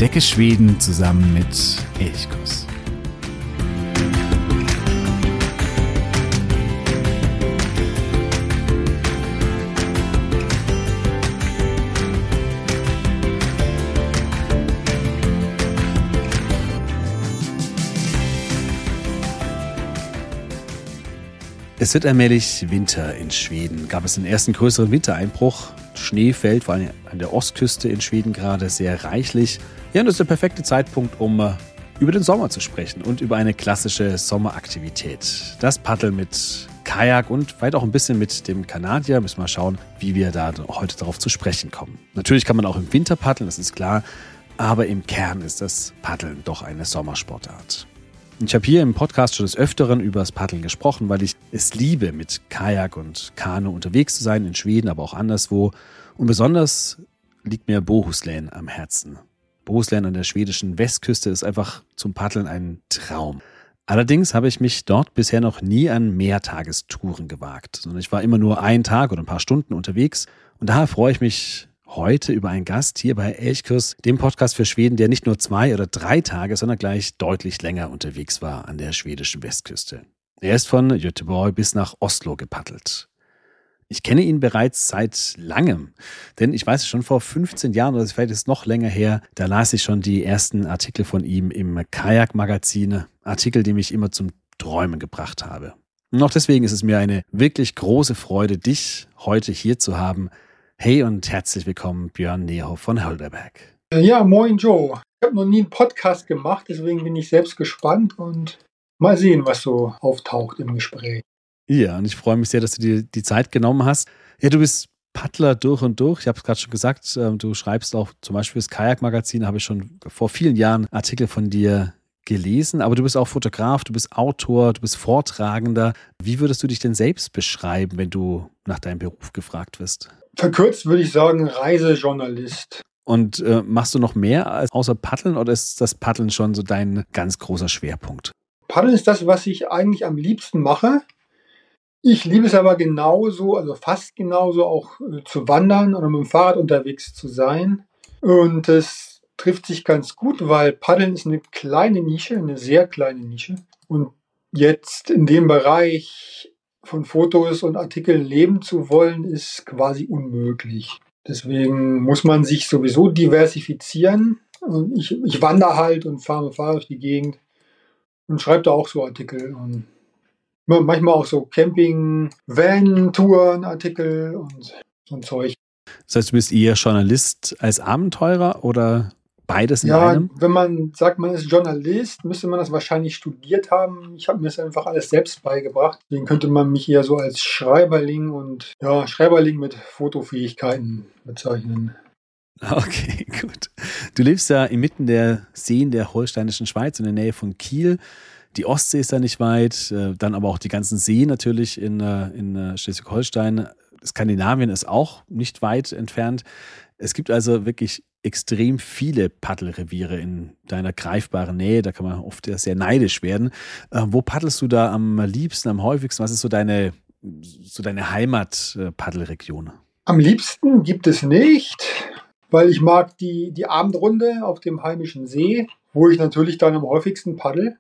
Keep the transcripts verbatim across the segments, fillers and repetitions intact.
Entdecke Schweden zusammen mit Elchkuss. Es wird allmählich Winter in Schweden. Gab es den ersten größeren Wintereinbruch. Schnee fällt vor allem an der Ostküste in Schweden gerade sehr reichlich. Ja, und das ist der perfekte Zeitpunkt, um uh, über den Sommer zu sprechen und über eine klassische Sommeraktivität. Das Paddeln mit Kajak und vielleicht auch ein bisschen mit dem Kanadier. Müssen wir mal schauen, wie wir da heute darauf zu sprechen kommen. Natürlich kann man auch im Winter paddeln, das ist klar. Aber im Kern ist das Paddeln doch eine Sommersportart. Ich habe hier im Podcast schon des Öfteren über das Paddeln gesprochen, weil ich es liebe, mit Kajak und Kanu unterwegs zu sein, in Schweden, aber auch anderswo. Und besonders liegt mir Bohuslän am Herzen. Bohuslän an der schwedischen Westküste ist einfach zum Paddeln ein Traum. Allerdings habe ich mich dort bisher noch nie an Mehrtagestouren gewagt, sondern ich war immer nur einen Tag oder ein paar Stunden unterwegs. Und daher freue ich mich heute über einen Gast hier bei Elchkuss, dem Podcast für Schweden, der nicht nur zwei oder drei Tage, sondern gleich deutlich länger unterwegs war an der schwedischen Westküste. Er ist von Göteborg bis nach Oslo gepaddelt. Ich kenne ihn bereits seit langem, denn ich weiß es schon vor fünfzehn Jahren, oder vielleicht ist es noch länger her, da las ich schon die ersten Artikel von ihm im Kajak-Magazin, Artikel, die mich immer zum Träumen gebracht habe. Und auch deswegen ist es mir eine wirklich große Freude, dich heute hier zu haben. Hey und herzlich willkommen, Björn Nehoff von Hölderberg. Ja, moin Joe. Ich habe noch nie einen Podcast gemacht, deswegen bin ich selbst gespannt und mal sehen, was so auftaucht im Gespräch. Ja, und ich freue mich sehr, dass du dir die Zeit genommen hast. Ja, du bist Paddler durch und durch. Ich habe es gerade schon gesagt, du schreibst auch zum Beispiel das Kajak-Magazin, da habe ich schon vor vielen Jahren Artikel von dir gelesen, aber du bist auch Fotograf, du bist Autor, du bist Vortragender. Wie würdest du dich denn selbst beschreiben, wenn du nach deinem Beruf gefragt wirst? Verkürzt würde ich sagen Reisejournalist. Und äh, machst du noch mehr als außer Paddeln oder ist das Paddeln schon so dein ganz großer Schwerpunkt? Paddeln ist das, was ich eigentlich am liebsten mache. Ich liebe es aber genauso, also fast genauso auch äh, zu wandern oder mit dem Fahrrad unterwegs zu sein. Und es trifft sich ganz gut, weil Paddeln ist eine kleine Nische, eine sehr kleine Nische. Und jetzt in dem Bereich von Fotos und Artikeln leben zu wollen, ist quasi unmöglich. Deswegen muss man sich sowieso diversifizieren. Und ich, ich wandere halt und fahre mit Fahrrad durch die Gegend und schreibe da auch so Artikel. Und manchmal auch so Camping, Van-Touren, Artikel und so ein Zeug. Das heißt, du bist eher Journalist als Abenteurer oder beides in ja, einem? Wenn man sagt, man ist Journalist, müsste man das wahrscheinlich studiert haben. Ich habe mir das einfach alles selbst beigebracht. Deswegen könnte man mich eher so als Schreiberling und ja, Schreiberling mit Fotofähigkeiten bezeichnen. Okay, gut. Du lebst ja inmitten der Seen der holsteinischen Schweiz in der Nähe von Kiel. Die Ostsee ist da nicht weit, dann aber auch die ganzen Seen natürlich in, in Schleswig-Holstein. Skandinavien ist auch nicht weit entfernt. Es gibt also wirklich extrem viele Paddelreviere in deiner greifbaren Nähe. Da kann man oft sehr neidisch werden. Wo paddelst du da am liebsten, am häufigsten? Was ist so deine, so deine Heimat-Paddelregion? Am liebsten gibt es nicht, weil ich mag die, die Abendrunde auf dem heimischen See, wo ich natürlich dann am häufigsten paddel,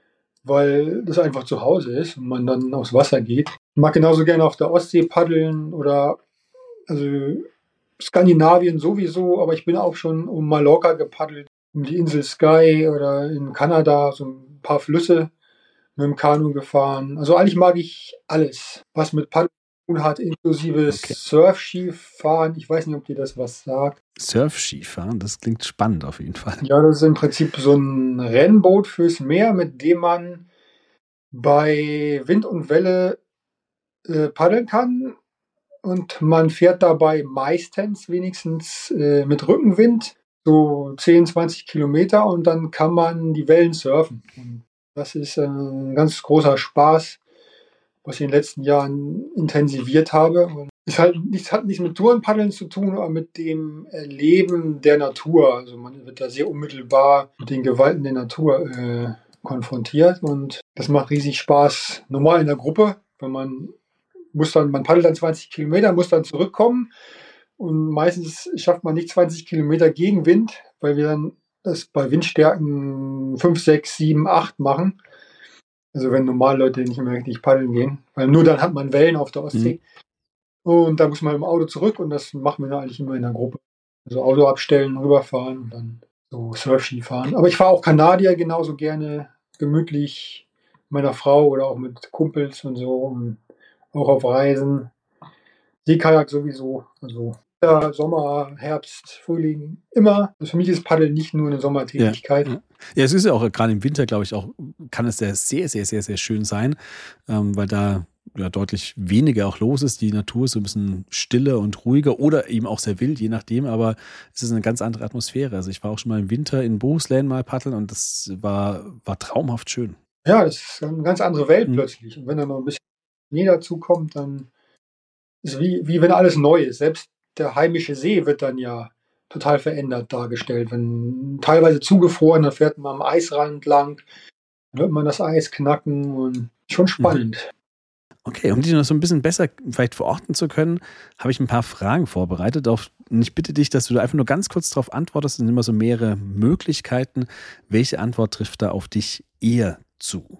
weil das einfach zu Hause ist und man dann aufs Wasser geht. Ich mag genauso gerne auf der Ostsee paddeln oder also Skandinavien sowieso, aber ich bin auch schon um Mallorca gepaddelt, um die Insel Skye oder in Kanada, so ein paar Flüsse mit dem Kanu gefahren. Also eigentlich mag ich alles, was mit Paddeln zu tun hat, inklusive okay. Surfskifahren. Ich weiß nicht, ob dir das was sagt. Surfskifahren, das klingt spannend auf jeden Fall. Ja, das ist im Prinzip so ein Rennboot fürs Meer, mit dem man bei Wind und Welle äh, paddeln kann. Und man fährt dabei meistens wenigstens äh, mit Rückenwind so zehn, zwanzig Kilometer und dann kann man die Wellen surfen. Und das ist äh, ein ganz großer Spaß, was ich in den letzten Jahren intensiviert habe. Und es halt nichts, hat nichts mit Tourenpaddeln zu tun, aber mit dem Erleben der Natur. Also man wird da sehr unmittelbar mit den Gewalten der Natur äh, konfrontiert und das macht riesig Spaß. Normal in der Gruppe, wenn man muss dann, man paddelt dann zwanzig Kilometer, muss dann zurückkommen und meistens schafft man nicht zwanzig Kilometer Gegenwind, weil wir dann das bei Windstärken fünf, sechs, sieben, acht machen. Also wenn normale Leute nicht mehr richtig paddeln gehen. Weil nur dann hat man Wellen auf der Ostsee. Mhm. Und da muss man im Auto zurück und das machen wir eigentlich immer in der Gruppe. Also Auto abstellen, rüberfahren und dann so Surfski fahren. Aber ich fahre auch Kanadier genauso gerne, gemütlich mit meiner Frau oder auch mit Kumpels und so. Und auch auf Reisen. Seekajak sowieso. Also ja, Sommer, Herbst, Frühling, immer. Also für mich ist Paddeln nicht nur eine Sommertätigkeit. Ja, ja. ja, es ist ja auch gerade im Winter, glaube ich, auch kann es sehr, sehr, sehr, sehr, sehr schön sein, ähm, weil da ja deutlich weniger auch los ist. Die Natur ist so ein bisschen stiller und ruhiger oder eben auch sehr wild, je nachdem, aber es ist eine ganz andere Atmosphäre. Also ich war auch schon mal im Winter in Bohuslän mal paddeln und das war, war traumhaft schön. Ja, das ist eine ganz andere Welt mhm. plötzlich. Und wenn da noch ein bisschen Schnee dazu kommt, dann ist es wie, wie wenn alles neu ist. Selbst der heimische See wird dann ja total verändert dargestellt. Wenn teilweise zugefroren, dann fährt man am Eisrand lang, dann hört man das Eis knacken und schon spannend. Mhm. Okay, um dich noch so ein bisschen besser vielleicht verorten zu können, habe ich ein paar Fragen vorbereitet. Und ich bitte dich, dass du da einfach nur ganz kurz darauf antwortest. Es sind immer so mehrere Möglichkeiten. Welche Antwort trifft da auf dich eher zu?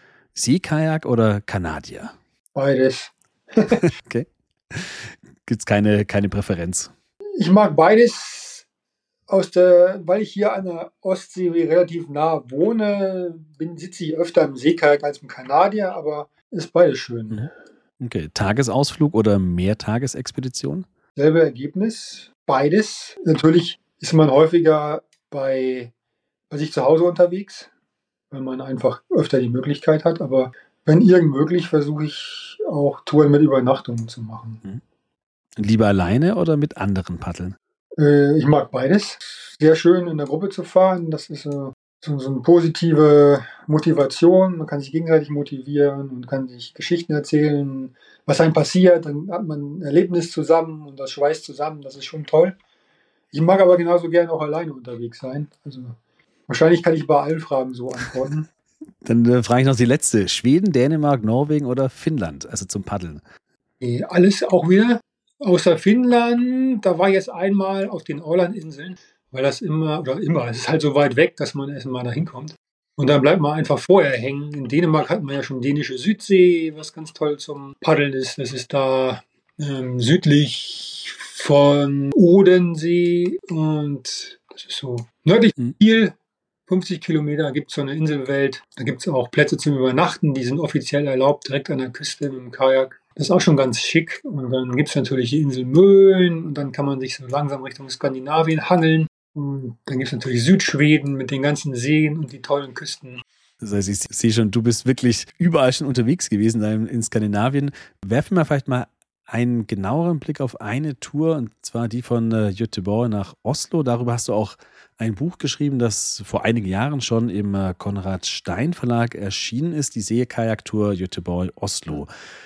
Seekajak oder Kanadier? Beides. Okay. Gibt es keine, keine Präferenz? Ich mag beides, aus der, weil ich hier an der Ostsee relativ nah wohne, bin, sitze ich öfter im Seekajak als im Kanadier, aber ist beides schön. Okay, Tagesausflug oder Mehrtagesexpedition? Selbe Ergebnis, beides. Natürlich ist man häufiger bei, bei sich zu Hause unterwegs, weil man einfach öfter die Möglichkeit hat, aber wenn irgend möglich, versuche ich auch Touren mit Übernachtungen zu machen. Lieber alleine oder mit anderen paddeln? Äh, ich mag beides. Sehr schön in der Gruppe zu fahren, das ist so, so, so eine positive Motivation. Man kann sich gegenseitig motivieren und kann sich Geschichten erzählen, was einem passiert. Dann hat man ein Erlebnis zusammen und das schweißt zusammen. Das ist schon toll. Ich mag aber genauso gerne auch alleine unterwegs sein. Also wahrscheinlich kann ich bei allen Fragen so antworten. Dann äh, frage ich noch die letzte. Schweden, Dänemark, Norwegen oder Finnland? Also zum Paddeln. Nee, alles auch wieder. Außer Finnland, da war ich jetzt einmal auf den Ålandinseln, weil das immer, oder immer, es ist halt so weit weg, dass man erst mal da hinkommt. Und dann bleibt man einfach vorher hängen. In Dänemark hat man ja schon dänische Südsee, was ganz toll zum Paddeln ist. Das ist da ähm, südlich von Odensee und das ist so nördlich von Kiel, fünfzig Kilometer, gibt es so eine Inselwelt. Da gibt es auch Plätze zum Übernachten, die sind offiziell erlaubt, direkt an der Küste mit dem Kajak. Das ist auch schon ganz schick. Und dann gibt es natürlich die Insel Möen und dann kann man sich so langsam Richtung Skandinavien hangeln. Und dann gibt es natürlich Südschweden mit den ganzen Seen und die tollen Küsten. Das heißt, ich sehe schon, du bist wirklich überall schon unterwegs gewesen in Skandinavien. Werfen wir vielleicht mal einen genaueren Blick auf eine Tour, und zwar die von äh, Göteborg nach Oslo. Darüber hast du auch ein Buch geschrieben, das vor einigen Jahren schon im äh, Konrad Stein Verlag erschienen ist, die Seekajak-Tour Göteborg-Oslo.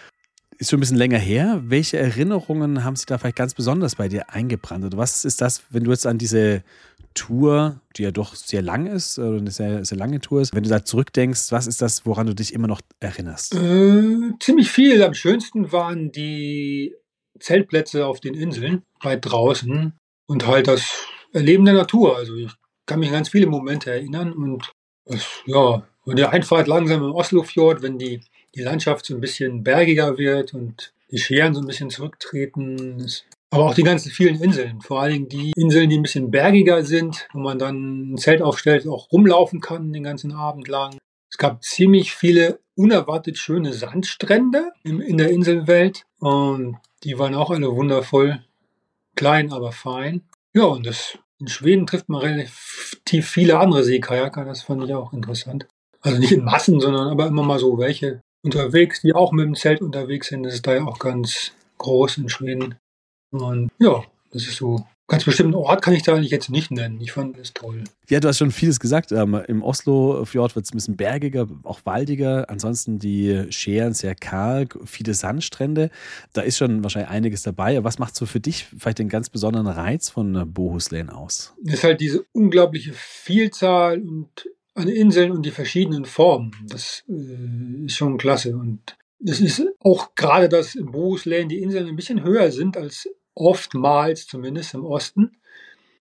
Ist schon ein bisschen länger her. Welche Erinnerungen haben sich da vielleicht ganz besonders bei dir eingebrannt? Oder was ist das, wenn du jetzt an diese Tour, die ja doch sehr lang ist, oder eine sehr, sehr lange Tour ist, wenn du da zurückdenkst, was ist das, woran du dich immer noch erinnerst? Äh, ziemlich viel. Am schönsten waren die Zeltplätze auf den Inseln, weit draußen und halt das Erleben der Natur. Also ich kann mich an ganz viele Momente erinnern und das, ja, und die Einfahrt langsam im Oslofjord, wenn die die Landschaft so ein bisschen bergiger wird und die Scheren so ein bisschen zurücktreten. Aber auch die ganzen vielen Inseln, vor allen Dingen die Inseln, die ein bisschen bergiger sind, wo man dann ein Zelt aufstellt, auch rumlaufen kann den ganzen Abend lang. Es gab ziemlich viele unerwartet schöne Sandstrände in der Inselwelt und die waren auch alle wundervoll, klein, aber fein. Ja, und das, in Schweden trifft man relativ viele andere Seekajaker, das fand ich auch interessant. Also nicht in Massen, sondern aber immer mal so welche unterwegs, die auch mit dem Zelt unterwegs sind. Das ist da ja auch ganz groß in Schweden. Und ja, das ist so. Ganz bestimmten Ort kann ich da eigentlich jetzt nicht nennen. Ich fand das toll. Ja, du hast schon vieles gesagt. Ähm, Im Oslo-Fjord wird es ein bisschen bergiger, auch waldiger. Ansonsten die Scheren sehr karg, viele Sandstrände. Da ist schon wahrscheinlich einiges dabei. Aber was macht so für dich vielleicht den ganz besonderen Reiz von Bohuslän aus? Das ist halt diese unglaubliche Vielzahl und an Inseln und die verschiedenen Formen. Das äh, ist schon klasse. Und es ist auch gerade, dass in Bohuslän die Inseln ein bisschen höher sind als oftmals, zumindest im Osten.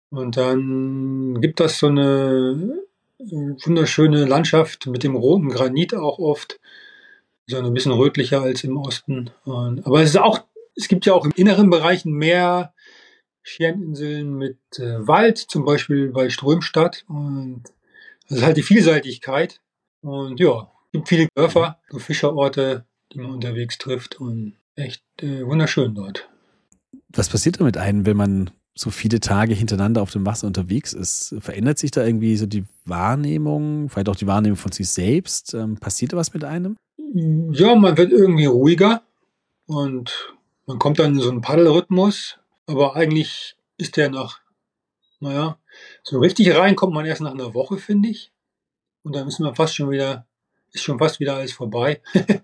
Und dann gibt das so eine äh, wunderschöne Landschaft mit dem roten Granit auch oft. So ein bisschen rötlicher als im Osten. Und, aber es ist auch, es gibt ja auch im inneren Bereichen mehr Schiereninseln mit äh, Wald, zum Beispiel bei Strömstadt. Und das ist halt die Vielseitigkeit. Und ja, es gibt viele Dörfer, so Fischerorte, die man unterwegs trifft. Und echt äh, wunderschön dort. Was passiert da mit einem, wenn man so viele Tage hintereinander auf dem Wasser unterwegs ist? Verändert sich da irgendwie so die Wahrnehmung, vielleicht auch die Wahrnehmung von sich selbst? Ähm, passiert da was mit einem? Ja, man wird irgendwie ruhiger und man kommt dann in so einen Paddelrhythmus. Aber eigentlich ist der nach, naja, so richtig rein kommt man erst nach einer Woche, finde ich. Und dann ist man fast schon wieder, ist schon fast wieder alles vorbei.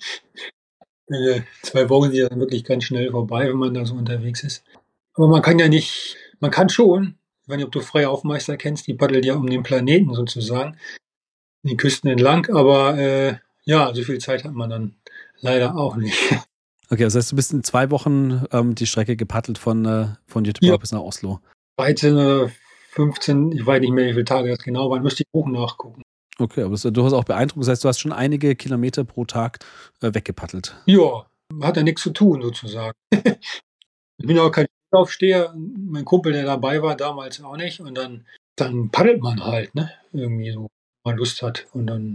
Äh, zwei Wochen sind ja dann wirklich ganz schnell vorbei, wenn man da so unterwegs ist. Aber man kann ja nicht, man kann schon, ich weiß nicht, ob du Freiaufmeister kennst, die paddeln ja um den Planeten sozusagen, die Küsten entlang, aber äh, ja, so viel Zeit hat man dann leider auch nicht. Okay, das heißt, du bist in zwei Wochen ähm, die Strecke gepaddelt von, äh, von Göteborg Ja. bis nach Oslo. dreizehn oder fünfzehn, ich weiß nicht mehr, wie viele Tage das genau waren, müsste ich auch nachgucken. Okay, aber das ist durchaus auch beeindruckend. Das heißt, du hast schon einige Kilometer pro Tag äh, weggepaddelt. Ja, hat ja nichts zu tun sozusagen. Ich bin ja auch kein Aufsteher. Mein Kumpel, der dabei war, damals auch nicht. Und dann, dann paddelt man halt, ne? Irgendwie so, wenn man Lust hat. Und dann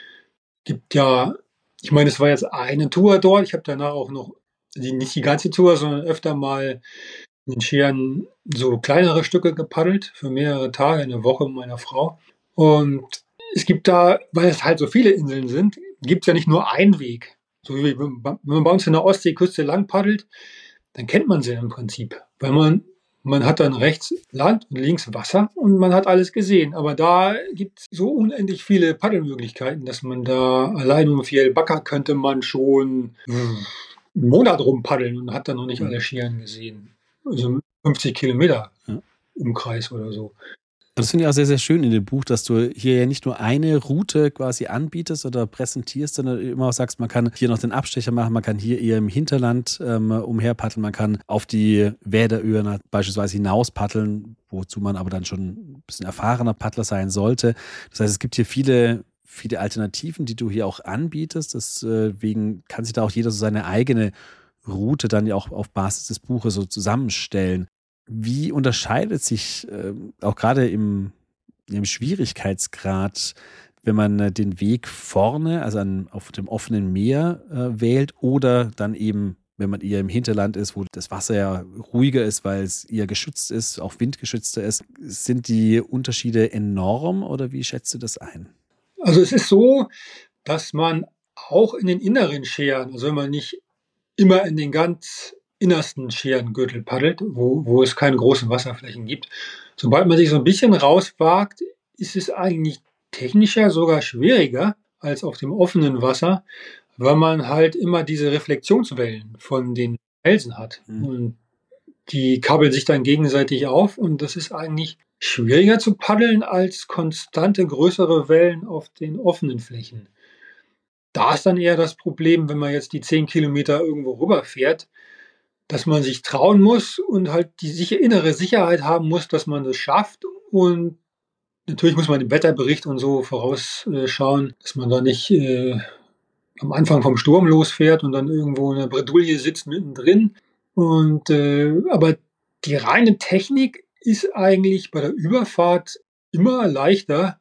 gibt ja, ich meine, es war jetzt eine Tour dort. Ich habe danach auch noch, die, nicht die ganze Tour, sondern öfter mal in den Scheren so kleinere Stücke gepaddelt für mehrere Tage, eine Woche mit meiner Frau. Und es gibt da, weil es halt so viele Inseln sind, gibt es ja nicht nur einen Weg. So wie wenn man bei uns in der Ostseeküste lang paddelt, dann kennt man sie im Prinzip. Weil man, man hat dann rechts Land und links Wasser und man hat alles gesehen. Aber da gibt es so unendlich viele Paddelmöglichkeiten, dass man da allein um Fjällbacka könnte man schon einen Monat rumpaddeln und hat dann noch nicht alle Scheren gesehen. Also fünfzig Kilometer Ja. Umkreis oder so. Das finde ich auch sehr, sehr schön in dem Buch, dass du hier ja nicht nur eine Route quasi anbietest oder präsentierst, sondern immer auch sagst, man kann hier noch den Abstecher machen, man kann hier eher im Hinterland ähm, umherpaddeln, man kann auf die Wäderöhren beispielsweise hinaus paddeln, wozu man aber dann schon ein bisschen erfahrener Paddler sein sollte. Das heißt, es gibt hier viele, viele Alternativen, die du hier auch anbietest. Deswegen kann sich da auch jeder so seine eigene Route dann ja auch auf Basis des Buches so zusammenstellen. Wie unterscheidet sich äh, auch gerade im, im Schwierigkeitsgrad, wenn man äh, den Weg vorne, also an, auf dem offenen Meer äh, wählt oder dann eben, wenn man eher im Hinterland ist, wo das Wasser ja ruhiger ist, weil es eher geschützt ist, auch windgeschützter ist. Sind die Unterschiede enorm oder wie schätzt du das ein? Also es ist so, dass man auch in den inneren Scheren, also wenn man nicht immer in den ganz innersten Scherengürtel paddelt, wo, wo es keine großen Wasserflächen gibt. Sobald man sich so ein bisschen rauswagt, ist es eigentlich technischer sogar schwieriger als auf dem offenen Wasser, weil man halt immer diese Reflexionswellen von den Felsen hat. Mhm. Und die kabeln sich dann gegenseitig auf und das ist eigentlich schwieriger zu paddeln als konstante größere Wellen auf den offenen Flächen. Da ist dann eher das Problem, wenn man jetzt die zehn Kilometer irgendwo rüberfährt, dass man sich trauen muss und halt die sicher, innere Sicherheit haben muss, dass man das schafft. Und natürlich muss man den Wetterbericht und so vorausschauen, dass man da nicht äh, am Anfang vom Sturm losfährt und dann irgendwo in der Bredouille sitzt mittendrin. Und äh, aber die reine Technik ist eigentlich bei der Überfahrt immer leichter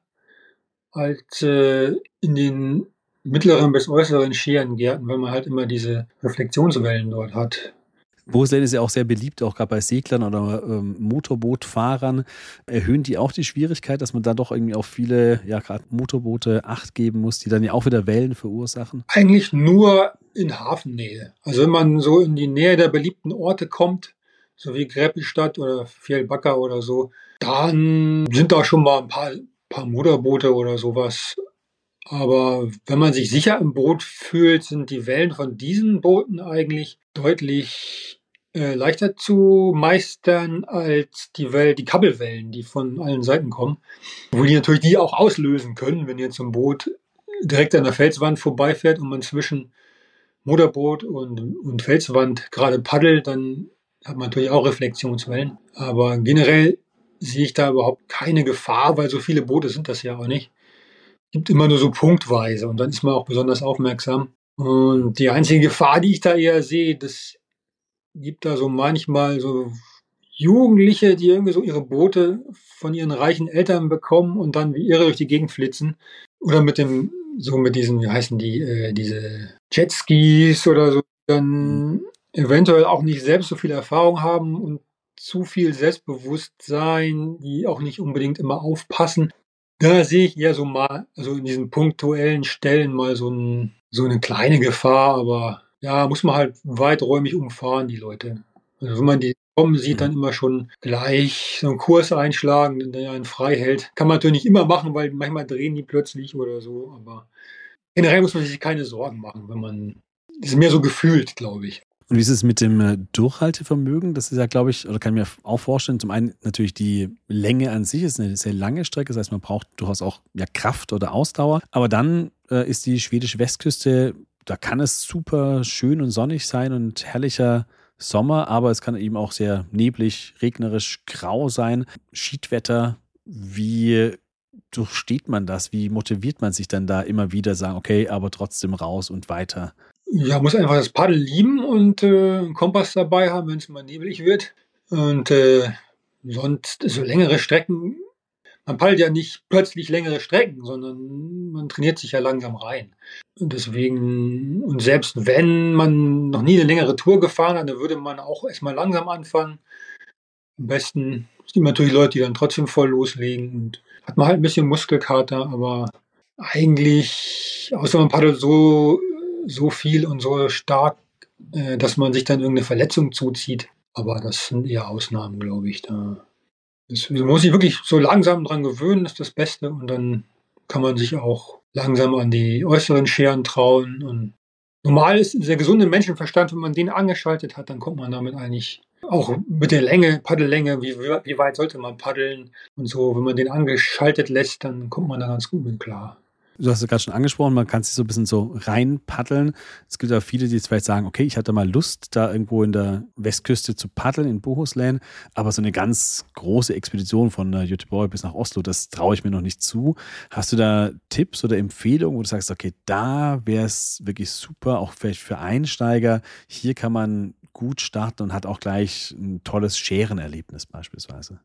als äh, in den mittleren bis äußeren Scherengärten, weil man halt immer diese Reflexionswellen dort hat. Bohuslän ist ja auch sehr beliebt, auch gerade bei Seglern oder ähm, Motorbootfahrern. Erhöhen die auch die Schwierigkeit, dass man da doch irgendwie auf viele, ja gerade Motorboote Acht geben muss, die dann ja auch wieder Wellen verursachen? Eigentlich nur in Hafennähe. Also wenn man so in die Nähe der beliebten Orte kommt, so wie Gräpelstadt oder Fjällbacka oder so, dann sind da schon mal ein paar, paar Motorboote oder sowas. Aber wenn man sich sicher im Boot fühlt, sind die Wellen von diesen Booten eigentlich deutlich äh, leichter zu meistern als die Wellen, die Kabelwellen, die von allen Seiten kommen. Wo die natürlich die auch auslösen können, wenn jetzt ein Boot direkt an der Felswand vorbeifährt und man zwischen Motorboot und, und Felswand gerade paddelt, dann hat man natürlich auch Reflexionswellen. Aber generell sehe ich da überhaupt keine Gefahr, weil so viele Boote sind das ja auch nicht. Gibt immer nur so punktweise und dann ist man auch besonders aufmerksam. Und die einzige Gefahr, die ich da eher sehe, das gibt da so manchmal so Jugendliche, die irgendwie so ihre Boote von ihren reichen Eltern bekommen und dann wie irre durch die Gegend flitzen. Oder mit dem, so mit diesen, wie heißen die, äh, diese Jetskis oder so, dann eventuell auch nicht selbst so viel Erfahrung haben und zu viel Selbstbewusstsein, die auch nicht unbedingt immer aufpassen. Da sehe ich eher so mal, also in diesen punktuellen Stellen mal so, ein, so eine kleine Gefahr, aber ja, muss man halt weiträumig umfahren, die Leute. Also wenn man die kommen sieht, dann immer schon gleich so einen Kurs einschlagen, der einen frei hält. Kann man natürlich nicht immer machen, weil manchmal drehen die plötzlich oder so, aber generell muss man sich keine Sorgen machen, wenn man, das ist mehr so gefühlt, glaube ich. Und wie ist es mit dem äh, Durchhaltevermögen? Das ist ja, glaube ich, oder kann ich mir auch vorstellen, zum einen natürlich die Länge an sich ist eine sehr lange Strecke, das heißt, man braucht durchaus auch ja, Kraft oder Ausdauer. Aber dann äh, ist die schwedische Westküste, da kann es super schön und sonnig sein und herrlicher Sommer, aber es kann eben auch sehr neblig, regnerisch, grau sein. Schiedwetter, wie durchsteht man das? Wie motiviert man sich dann da immer wieder, sagen, okay, aber trotzdem raus und weiter? Ja, muss einfach das Paddeln lieben und äh, einen Kompass dabei haben, wenn es mal neblig wird. Und äh, sonst so längere Strecken, man paddelt ja nicht plötzlich längere Strecken, sondern man trainiert sich ja langsam rein. Und deswegen, und selbst wenn man noch nie eine längere Tour gefahren hat, dann würde man auch erstmal langsam anfangen. Am besten, es gibt natürlich Leute, die dann trotzdem voll loslegen und hat man halt ein bisschen Muskelkater, aber eigentlich, außer man paddelt so so viel und so stark, äh, dass man sich dann irgendeine Verletzung zuzieht. Aber das sind eher Ausnahmen, glaube ich. Da das, man muss sich wirklich so langsam dran gewöhnen, ist das Beste. Und dann kann man sich auch langsam an die äußeren Scheren trauen. Und normal ist der gesunde Menschenverstand, wenn man den angeschaltet hat, dann kommt man damit eigentlich auch mit der Länge, Paddellänge, wie, wie weit sollte man paddeln und so. Wenn man den angeschaltet lässt, dann kommt man da ganz gut mit klar. Du hast es gerade schon angesprochen, man kann sich so ein bisschen so reinpaddeln. Es gibt ja viele, die jetzt vielleicht sagen, okay, ich hatte mal Lust, da irgendwo in der Westküste zu paddeln, in Bohuslän, aber so eine ganz große Expedition von Göteborg bis nach Oslo, das traue ich mir noch nicht zu. Hast du da Tipps oder Empfehlungen, wo du sagst, okay, da wäre es wirklich super, auch vielleicht für Einsteiger, hier kann man gut starten und hat auch gleich ein tolles Scherenerlebnis beispielsweise?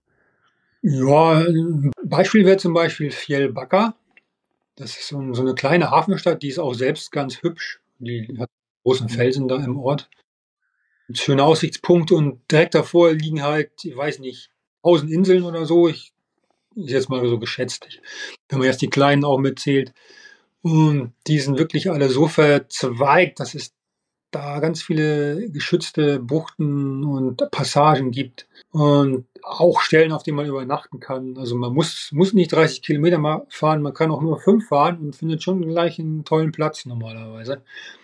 Ja, ein Beispiel wäre zum Beispiel Fjällbacka. Das ist so, so eine kleine Hafenstadt, die ist auch selbst ganz hübsch. Die hat großen Felsen da im Ort. Schöne Aussichtspunkte und direkt davor liegen halt, ich weiß nicht, tausend Inseln oder so. Ich ist jetzt mal so geschätzt, wenn man jetzt die kleinen auch mitzählt. Und die sind wirklich alle so verzweigt, dass es da ganz viele geschützte Buchten und Passagen gibt. Und auch Stellen, auf denen man übernachten kann. Also man muss, muss nicht dreißig Kilometer mal fahren, man kann auch nur fünf fahren und findet schon gleich einen tollen Platz normalerweise.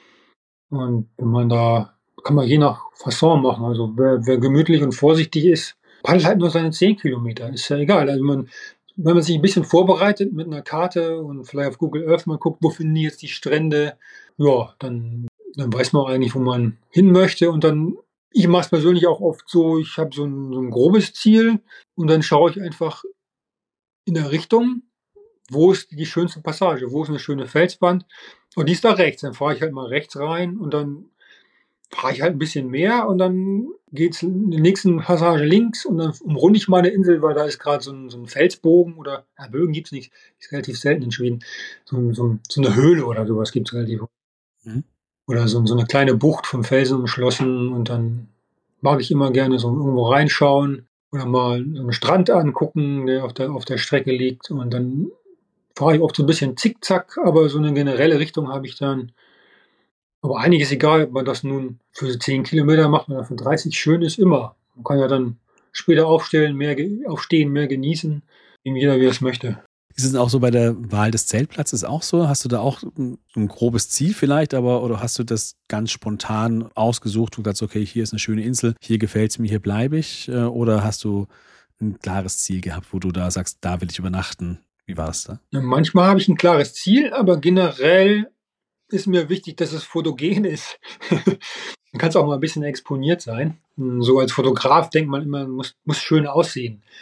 Und wenn man da, kann man je nach Fasson machen. Also wer, wer gemütlich und vorsichtig ist, paddelt halt nur seine zehn Kilometer. Ist ja egal. Also man, wenn man sich ein bisschen vorbereitet mit einer Karte und vielleicht auf Google Earth mal guckt, wo finden die jetzt die Strände, ja, dann, dann weiß man auch eigentlich, wo man hin möchte. Und dann, ich mache es persönlich auch oft so, ich habe so ein, so ein grobes Ziel und dann schaue ich einfach in der Richtung, wo ist die schönste Passage, wo ist eine schöne Felswand und die ist da rechts. Dann fahre ich halt mal rechts rein und dann fahre ich halt ein bisschen mehr und dann geht's in der nächsten Passage links und dann umrunde ich mal eine Insel, weil da ist gerade so ein, so ein Felsbogen oder, ja, Bögen gibt's nicht, ist relativ selten in Schweden. So, so, so eine Höhle oder sowas gibt's relativ. Mhm. Oder so, so eine kleine Bucht von Felsen umschlossen und dann mag ich immer gerne so irgendwo reinschauen oder mal so einen Strand angucken, der auf der, auf der Strecke liegt und dann fahre ich oft so ein bisschen zickzack, aber so eine generelle Richtung habe ich dann. Aber eigentlich ist egal, ob man das nun für zehn Kilometer macht oder für dreißig, schön ist immer. Man kann ja dann später aufstellen, mehr aufstehen, mehr genießen, wie jeder wie es möchte. Ist es auch so bei der Wahl des Zeltplatzes auch so? Hast du da auch ein, ein grobes Ziel vielleicht, aber oder hast du das ganz spontan ausgesucht und gesagt, okay, hier ist eine schöne Insel, hier gefällt es mir, hier bleibe ich? Oder hast du ein klares Ziel gehabt, wo du da sagst, da will ich übernachten? Wie war es da? Ja, manchmal habe ich ein klares Ziel, aber generell ist mir wichtig, dass es fotogen ist. Man kann es auch mal ein bisschen exponiert sein. So als Fotograf denkt man immer, muss, muss schön aussehen.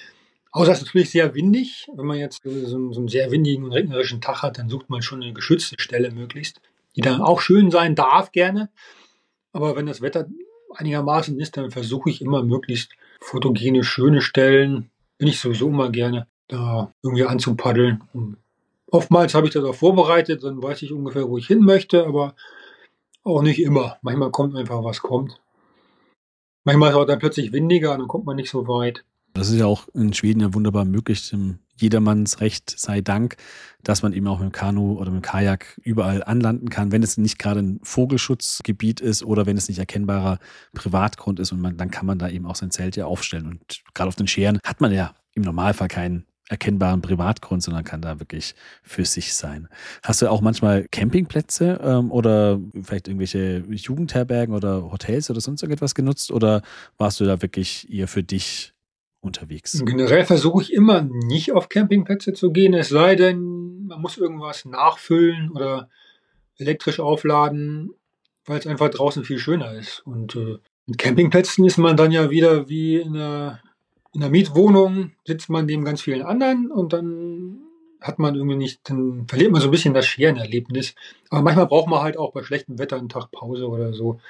Außer es ist natürlich sehr windig. Wenn man jetzt so, so so einen sehr windigen und regnerischen Tag hat, dann sucht man schon eine geschützte Stelle möglichst, die dann auch schön sein darf gerne. Aber wenn das Wetter einigermaßen ist, dann versuche ich immer möglichst fotogene, schöne Stellen, bin ich sowieso immer gerne, da irgendwie anzupaddeln. Und oftmals habe ich das auch vorbereitet, dann weiß ich ungefähr, wo ich hin möchte, aber auch nicht immer. Manchmal kommt einfach, was kommt. Manchmal ist es auch dann plötzlich windiger, dann kommt man nicht so weit. Das ist ja auch in Schweden ja wunderbar möglich. Dem Jedermanns Recht sei Dank, dass man eben auch mit dem Kanu oder mit dem Kajak überall anlanden kann, wenn es nicht gerade ein Vogelschutzgebiet ist oder wenn es nicht erkennbarer Privatgrund ist. Und man, dann kann man da eben auch sein Zelt ja aufstellen. Und gerade auf den Scheren hat man ja im Normalfall keinen erkennbaren Privatgrund, sondern kann da wirklich für sich sein. Hast du auch manchmal Campingplätze ähm, oder vielleicht irgendwelche Jugendherbergen oder Hotels oder sonst irgendetwas genutzt? Oder warst du da wirklich eher für dich unterwegs? Generell versuche ich immer nicht auf Campingplätze zu gehen, es sei denn, man muss irgendwas nachfüllen oder elektrisch aufladen, weil es einfach draußen viel schöner ist. Und äh, mit Campingplätzen ist man dann ja wieder wie in einer, in einer Mietwohnung, sitzt man neben ganz vielen anderen und dann hat man irgendwie nicht, dann verliert man so ein bisschen das Scherenerlebnis. Aber manchmal braucht man halt auch bei schlechtem Wetter einen Tag Pause oder so.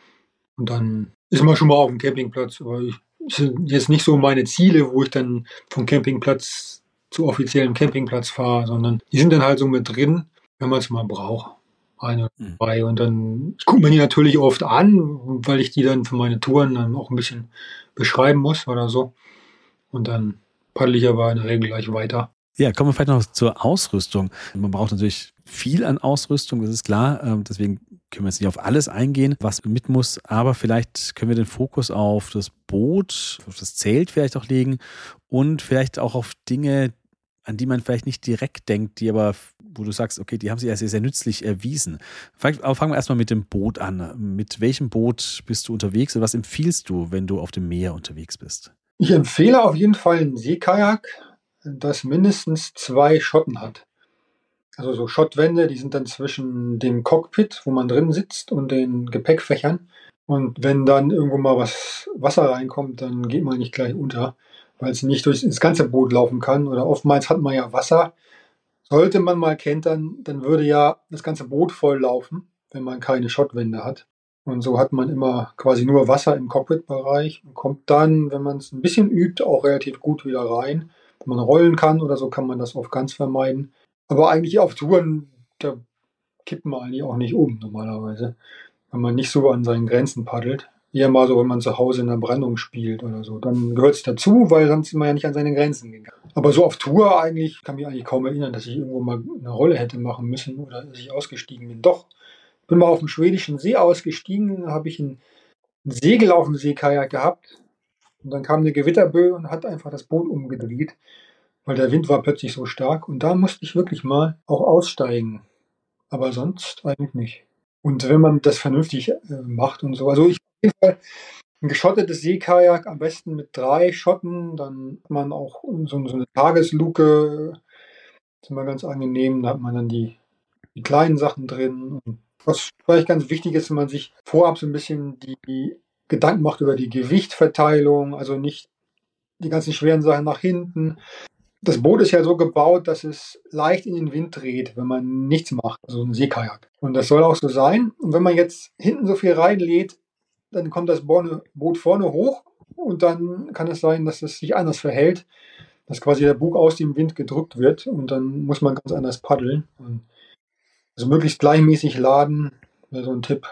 Und dann ist man schon mal auf dem Campingplatz. Aber ich, das sind jetzt nicht so meine Ziele, wo ich dann vom Campingplatz zu offiziellen Campingplatz fahre, sondern die sind dann halt so mit drin, wenn man es mal braucht. Eine, Hm. zwei. Und dann, ich gucke mir die natürlich oft an, weil ich die dann für meine Touren dann auch ein bisschen beschreiben muss oder so. Und dann paddle ich aber in der Regel gleich weiter. Ja, kommen wir vielleicht noch zur Ausrüstung. Man braucht natürlich viel an Ausrüstung, das ist klar. Ähm, Deswegen können wir jetzt nicht auf alles eingehen, was mit muss. Aber vielleicht können wir den Fokus auf das Boot, auf das Zelt vielleicht auch legen und vielleicht auch auf Dinge, an die man vielleicht nicht direkt denkt, die aber, wo du sagst, okay, die haben sich ja sehr, sehr nützlich erwiesen. Vielleicht, aber fangen wir erstmal mit dem Boot an. Mit welchem Boot bist du unterwegs und was empfiehlst du, wenn du auf dem Meer unterwegs bist? Ich empfehle auf jeden Fall ein Seekajak, das mindestens zwei Schotten hat. Also so Schottwände, die sind dann zwischen dem Cockpit, wo man drin sitzt, und den Gepäckfächern. Und wenn dann irgendwo mal was Wasser reinkommt, dann geht man nicht gleich unter, weil es nicht durch das ganze Boot laufen kann. Oder oftmals hat man ja Wasser. Sollte man mal kentern, dann würde ja das ganze Boot voll laufen, wenn man keine Schottwände hat. Und so hat man immer quasi nur Wasser im Cockpitbereich und kommt dann, wenn man es ein bisschen übt, auch relativ gut wieder rein. Wenn man rollen kann oder so, kann man das oft ganz vermeiden. Aber eigentlich auf Touren, da kippt man eigentlich auch nicht um normalerweise, wenn man nicht so an seinen Grenzen paddelt. Eher mal so, wenn man zu Hause in der Brandung spielt oder so. Dann gehört es dazu, weil sonst ist man ja nicht an seine Grenzen gegangen. Aber so auf Tour eigentlich, kann mich eigentlich kaum erinnern, dass ich irgendwo mal eine Rolle hätte machen müssen oder dass ich ausgestiegen bin. Doch, ich bin mal auf dem schwedischen See ausgestiegen, da habe ich ein, ein Segel auf dem Seekajak gehabt. Und dann kam eine Gewitterböe und hat einfach das Boot umgedreht, weil der Wind war plötzlich so stark. Und da musste ich wirklich mal auch aussteigen. Aber sonst eigentlich nicht. Und wenn man das vernünftig äh, macht und so. Also ich auf jeden Fall ein geschottetes Seekajak, am besten mit drei Schotten. Dann hat man auch so, so eine Tagesluke. Das ist immer ganz angenehm. Da hat man dann die, die kleinen Sachen drin. Und was vielleicht ganz wichtig ist, wenn man sich vorab so ein bisschen die Gedanken macht über die Gewichtverteilung. Also nicht die ganzen schweren Sachen nach hinten. Das Boot ist ja so gebaut, dass es leicht in den Wind dreht, wenn man nichts macht, also ein Seekajak. Und das soll auch so sein. Und wenn man jetzt hinten so viel reinlädt, dann kommt das Boot vorne hoch und dann kann es sein, dass es sich anders verhält, dass quasi der Bug aus dem Wind gedrückt wird und dann muss man ganz anders paddeln. Und also möglichst gleichmäßig laden wäre so ein Tipp.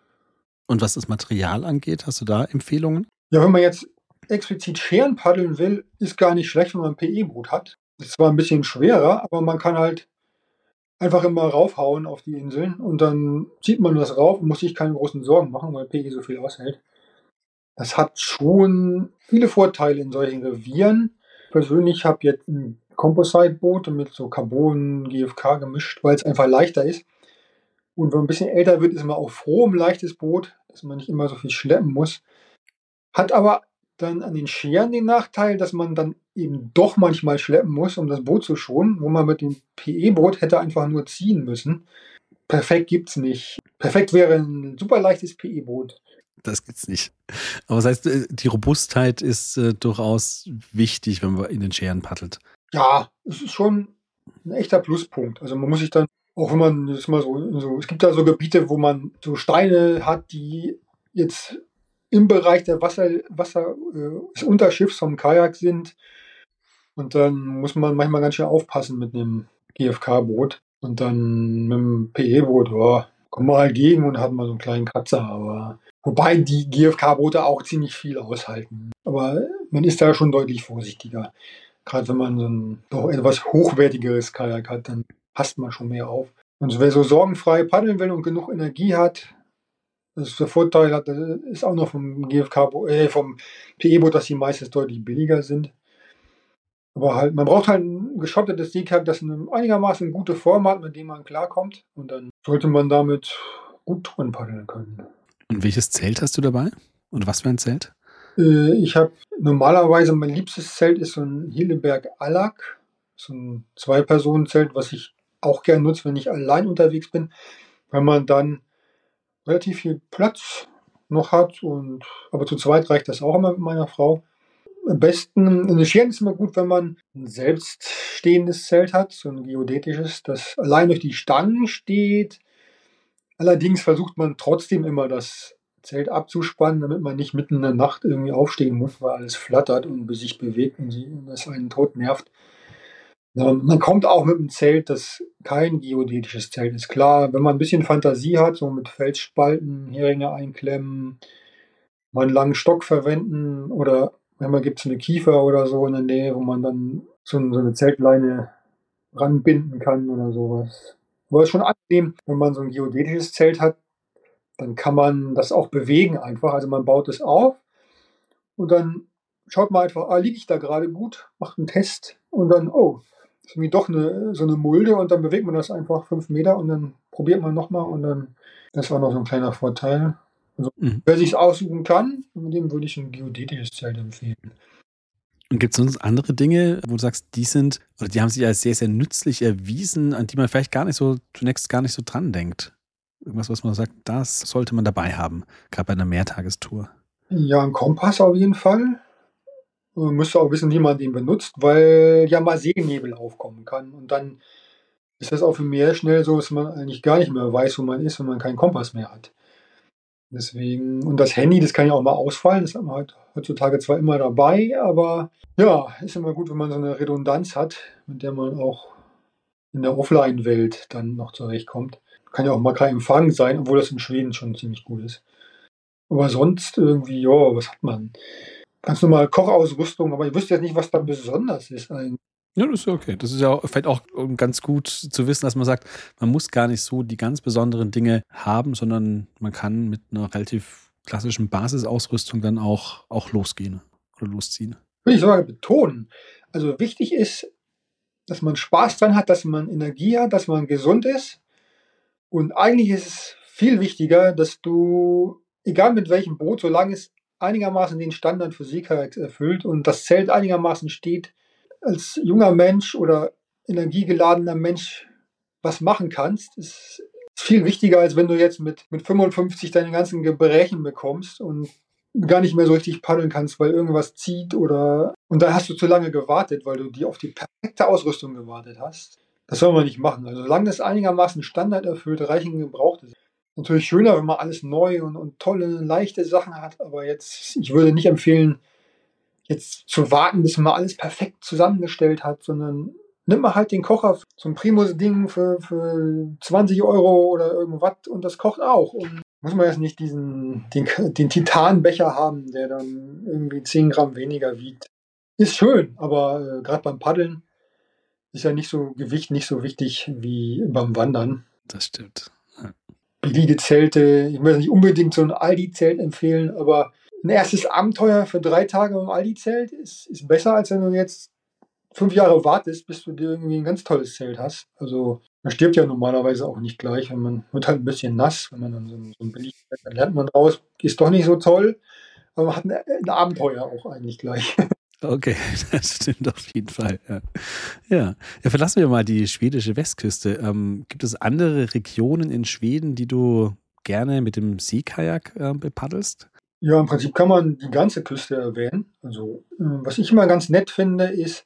Und was das Material angeht, hast du da Empfehlungen? Ja, wenn man jetzt explizit Scheren paddeln will, ist gar nicht schlecht, wenn man ein P E-Boot hat. Ist zwar ein bisschen schwerer, aber man kann halt einfach immer raufhauen auf die Inseln und dann zieht man das rauf und muss sich keine großen Sorgen machen, weil P E so viel aushält. Das hat schon viele Vorteile in solchen Revieren. Ich persönlich habe jetzt ein Composite-Boot mit so Carbon, G F K gemischt, weil es einfach leichter ist. Und wenn man ein bisschen älter wird, ist man auch froh um ein leichtes Boot, dass man nicht immer so viel schleppen muss. Hat aber dann an den Scheren den Nachteil, dass man dann eben doch manchmal schleppen muss, um das Boot zu schonen, wo man mit dem P E-Boot hätte einfach nur ziehen müssen. Perfekt gibt's nicht. Perfekt wäre ein super leichtes P E-Boot. Das gibt's nicht. Aber das heißt, äh, die Robustheit ist äh, durchaus wichtig, wenn man in den Scheren paddelt. Ja, es ist schon ein echter Pluspunkt. Also man muss sich dann, auch wenn man jetzt mal so, so, es gibt da so Gebiete, wo man so Steine hat, die jetzt im Bereich der Wasser, Wasser äh, des Unterschiffs vom Kajak sind. Und dann muss man manchmal ganz schön aufpassen mit einem G F K-Boot. Und dann mit dem P E-Boot, ja, kommt man halt gegen und hat mal so einen kleinen Kratzer. Aber wobei die G F K-Boote auch ziemlich viel aushalten. Aber man ist da schon deutlich vorsichtiger. Gerade wenn man so ein doch etwas hochwertigeres Kajak hat, dann passt man schon mehr auf. Und wer so sorgenfrei paddeln will und genug Energie hat, das ist der Vorteil, hat, ist auch noch vom G F K, äh, vom P E-Boot, dass die meistens deutlich billiger sind. Aber halt, man braucht halt ein geschottetes Seekajak, das eine einigermaßen gute Form hat, mit dem man klarkommt. Und dann sollte man damit gut Touren paddeln können. Und welches Zelt hast du dabei? Und was für ein Zelt? Äh, ich habe normalerweise, mein liebstes Zelt ist so ein Hilleberg Allak. So ein Zwei-Personen-Zelt, was ich auch gern nutze, wenn ich allein unterwegs bin. Weil man dann relativ viel Platz noch hat. Und, aber zu zweit reicht das auch immer mit meiner Frau. Am besten, in den Scheren ist immer gut, wenn man ein selbststehendes Zelt hat, so ein geodätisches, das allein durch die Stangen steht. Allerdings versucht man trotzdem immer das Zelt abzuspannen, damit man nicht mitten in der Nacht irgendwie aufstehen muss, weil alles flattert und sich bewegt und das einen tot nervt. Man kommt auch mit einem Zelt, das kein geodätisches Zelt ist. Klar, wenn man ein bisschen Fantasie hat, so mit Felsspalten, Heringe einklemmen, mal einen langen Stock verwenden oder manchmal gibt es eine Kiefer oder so in der Nähe, wo man dann so, so eine Zeltleine ranbinden kann oder sowas. Aber es ist schon angenehm, wenn man so ein geodätisches Zelt hat, dann kann man das auch bewegen einfach. Also man baut es auf und dann schaut man einfach, ah, liege ich da gerade gut, macht einen Test und dann, oh, ist irgendwie doch eine, so eine Mulde und dann bewegt man das einfach fünf Meter und dann probiert man nochmal und dann, das ist auch noch so ein kleiner Vorteil. Also, mhm. Wer sich es aussuchen kann, dem würde ich ein geodätisches Zelt empfehlen. Und gibt es sonst andere Dinge, wo du sagst, die sind, oder die haben sich als sehr, sehr nützlich erwiesen, an die man vielleicht gar nicht so, zunächst gar nicht so dran denkt? Irgendwas, was man sagt, das sollte man dabei haben, gerade bei einer Mehrtagestour. Ja, ein Kompass auf jeden Fall. Man müsste auch wissen, wie man den benutzt, weil ja mal Segenebel aufkommen kann. Und dann ist das auf dem Meer schnell so, dass man eigentlich gar nicht mehr weiß, wo man ist, wenn man keinen Kompass mehr hat. Deswegen, und das Handy, das kann ja auch mal ausfallen, das hat man halt heutzutage zwar immer dabei, aber ja, ist immer gut, wenn man so eine Redundanz hat, mit der man auch in der Offline-Welt dann noch zurechtkommt. Kann ja auch mal kein Empfang sein, obwohl das in Schweden schon ziemlich gut ist. Aber sonst irgendwie, ja, was hat man? Ganz normal Kochausrüstung, aber ich wüsste jetzt nicht, was da besonders ist eigentlich. Ja, das ist ja okay. Das ist ja vielleicht auch ganz gut zu wissen, dass man sagt, man muss gar nicht so die ganz besonderen Dinge haben, sondern man kann mit einer relativ klassischen Basisausrüstung dann auch, auch losgehen oder losziehen. Würde ich sogar betonen. Also wichtig ist, dass man Spaß dran hat, dass man Energie hat, dass man gesund ist. Und eigentlich ist es viel wichtiger, dass du, egal mit welchem Boot, solange es einigermaßen den Standard für Seekajaks erfüllt und das Zelt einigermaßen steht, als junger Mensch oder energiegeladener Mensch was machen kannst, ist viel wichtiger, als wenn du jetzt mit, mit fünfundfünfzig deine ganzen Gebrechen bekommst und gar nicht mehr so richtig paddeln kannst, weil irgendwas zieht oder und da hast du zu lange gewartet, weil du die auf die perfekte Ausrüstung gewartet hast. Das soll man nicht machen. Also solange das einigermaßen Standard erfüllt, reichen gebraucht ist. Natürlich schöner, wenn man alles neu und, und tolle, leichte Sachen hat, aber jetzt, ich würde nicht empfehlen, jetzt zu warten, bis man alles perfekt zusammengestellt hat, sondern nimm mal halt den Kocher, so ein Primus-Ding für, für zwanzig Euro oder irgendwas und das kocht auch. Und muss man jetzt nicht diesen, den, den Titanbecher haben, der dann irgendwie zehn Gramm weniger wiegt. Ist schön, aber äh, gerade beim Paddeln ist ja nicht so Gewicht nicht so wichtig wie beim Wandern. Das stimmt. Ja. Billige Zelte, ich möchte nicht unbedingt so ein Aldi-Zelt empfehlen, aber ein erstes Abenteuer für drei Tage im Aldi-Zelt ist, ist besser, als wenn du jetzt fünf Jahre wartest, bis du dir irgendwie ein ganz tolles Zelt hast. Also man stirbt ja normalerweise auch nicht gleich, wenn man wird halt ein bisschen nass, wenn man dann so ein, so ein billiges Zelt, dann lernt man raus, ist doch nicht so toll, aber man hat ein, ein Abenteuer auch eigentlich gleich. Okay, das stimmt auf jeden Fall. Ja. Ja. Ja, verlassen wir mal die schwedische Westküste. Ähm, gibt es andere Regionen in Schweden, die du gerne mit dem Seekajak äh, bepaddelst? Ja, im Prinzip kann man die ganze Küste erwähnen. Also, äh, was ich immer ganz nett finde, ist,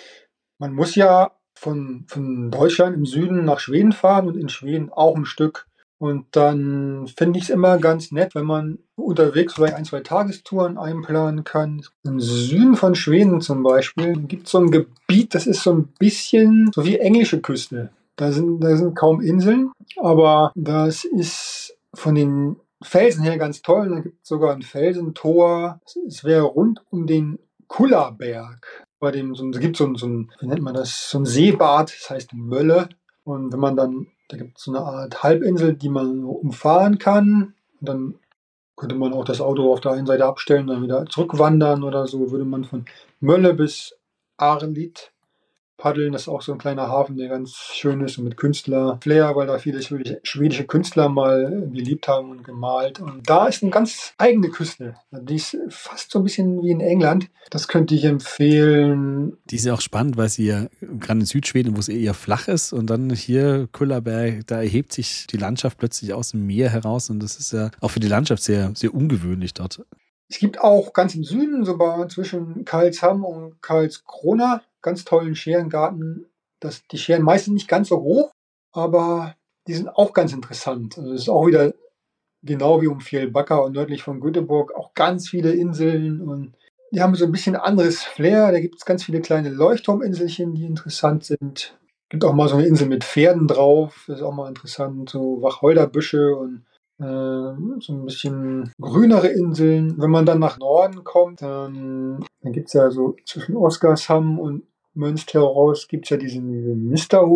man muss ja von, von Deutschland im Süden nach Schweden fahren und in Schweden auch ein Stück. Und dann finde ich es immer ganz nett, wenn man unterwegs vielleicht ein, zwei Tagestouren einplanen kann. Im Süden von Schweden zum Beispiel gibt es so ein Gebiet, das ist so ein bisschen so wie englische Küste. Da sind, da sind kaum Inseln, aber das ist von den Felsen her ganz toll. Da gibt es sogar ein Felsentor. Es wäre rund um den Kullaberg. Bei dem, so, es gibt so ein, so ein, wie nennt man das, so ein Seebad, das heißt Mölle. Und wenn man dann, da gibt es so eine Art Halbinsel, die man umfahren kann. Und dann könnte man auch das Auto auf der einen Seite abstellen, dann wieder zurückwandern oder so. Würde man von Mölle bis Arlit paddeln. Das ist auch so ein kleiner Hafen, der ganz schön ist und mit Künstler-Flair, weil da viele schwedische, schwedische Künstler mal gelebt haben und gemalt. Und da ist eine ganz eigene Küste. Die ist fast so ein bisschen wie in England. Das könnte ich empfehlen. Die ist ja auch spannend, weil sie ja gerade in Südschweden, wo es eher flach ist, und dann hier Kullaberg, da erhebt sich die Landschaft plötzlich aus dem Meer heraus, und das ist ja auch für die Landschaft sehr, sehr ungewöhnlich dort. Es gibt auch ganz im Süden, sogar zwischen Karlshamn und Karlskrona, ganz tollen Scherengarten. Das, die Scheren meistens nicht ganz so hoch, aber die sind auch ganz interessant. Also es ist auch wieder genau wie um Fjällbacka und nördlich von Göteborg auch ganz viele Inseln, und die haben so ein bisschen anderes Flair. Da gibt es ganz viele kleine Leuchtturminselchen, die interessant sind. Es gibt auch mal so eine Insel mit Pferden drauf, das ist auch mal interessant, so Wacholderbüsche und äh, so ein bisschen grünere Inseln. Wenn man dann nach Norden kommt, dann, dann gibt es ja so zwischen Oskarshamn und Mönsterås gibt es ja diesen, diesen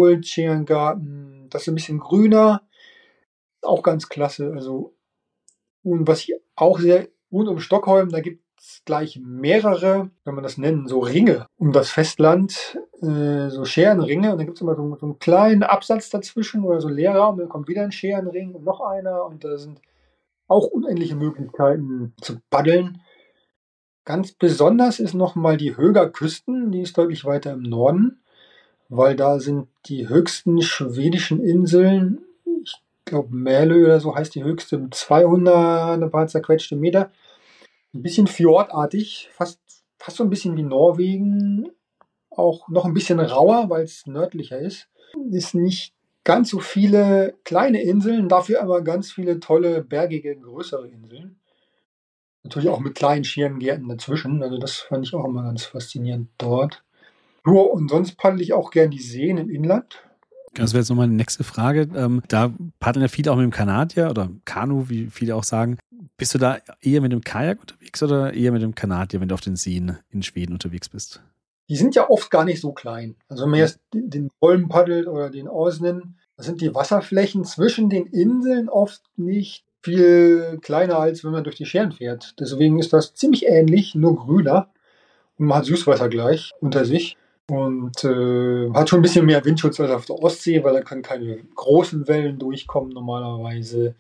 Misterhult-Scherengarten. Das ist ein bisschen grüner, auch ganz klasse. Also, und was ich auch sehr, rund um Stockholm, da gibt es gleich mehrere, wenn man das nennen, so Ringe um das Festland, äh, so Scherenringe. Und dann gibt es immer so, so einen kleinen Absatz dazwischen oder so Leerraum. Dann kommt wieder ein Scherenring und noch einer. Und da sind auch unendliche Möglichkeiten zu paddeln. Ganz besonders ist nochmal die Höga Küsten, die ist deutlich weiter im Norden, weil da sind die höchsten schwedischen Inseln, ich glaube Mälö oder so heißt die höchste, mit zweihundert, ein paar zerquetschte Meter, ein bisschen fjordartig, fast, fast so ein bisschen wie Norwegen, auch noch ein bisschen rauer, weil es nördlicher ist. Ist nicht ganz so viele kleine Inseln, dafür aber ganz viele tolle, bergige, größere Inseln. Natürlich auch mit kleinen Schierengärten dazwischen. Also das fand ich auch immer ganz faszinierend dort. Nur und sonst paddel ich auch gern die Seen im Inland. Das wäre jetzt nochmal eine nächste Frage. Ähm, da paddeln ja viele auch mit dem Kanadier oder Kanu, wie viele auch sagen. Bist du da eher mit dem Kajak unterwegs oder eher mit dem Kanadier, wenn du auf den Seen in Schweden unterwegs bist? Die sind ja oft gar nicht so klein. Also wenn man jetzt den Holm paddelt oder den Osnen, das sind die Wasserflächen zwischen den Inseln oft nicht viel kleiner, als wenn man durch die Scheren fährt. Deswegen ist das ziemlich ähnlich, nur grüner. Und man hat Süßwasser gleich unter sich. Und äh, hat schon ein bisschen mehr Windschutz als auf der Ostsee, weil da können keine großen Wellen durchkommen normalerweise.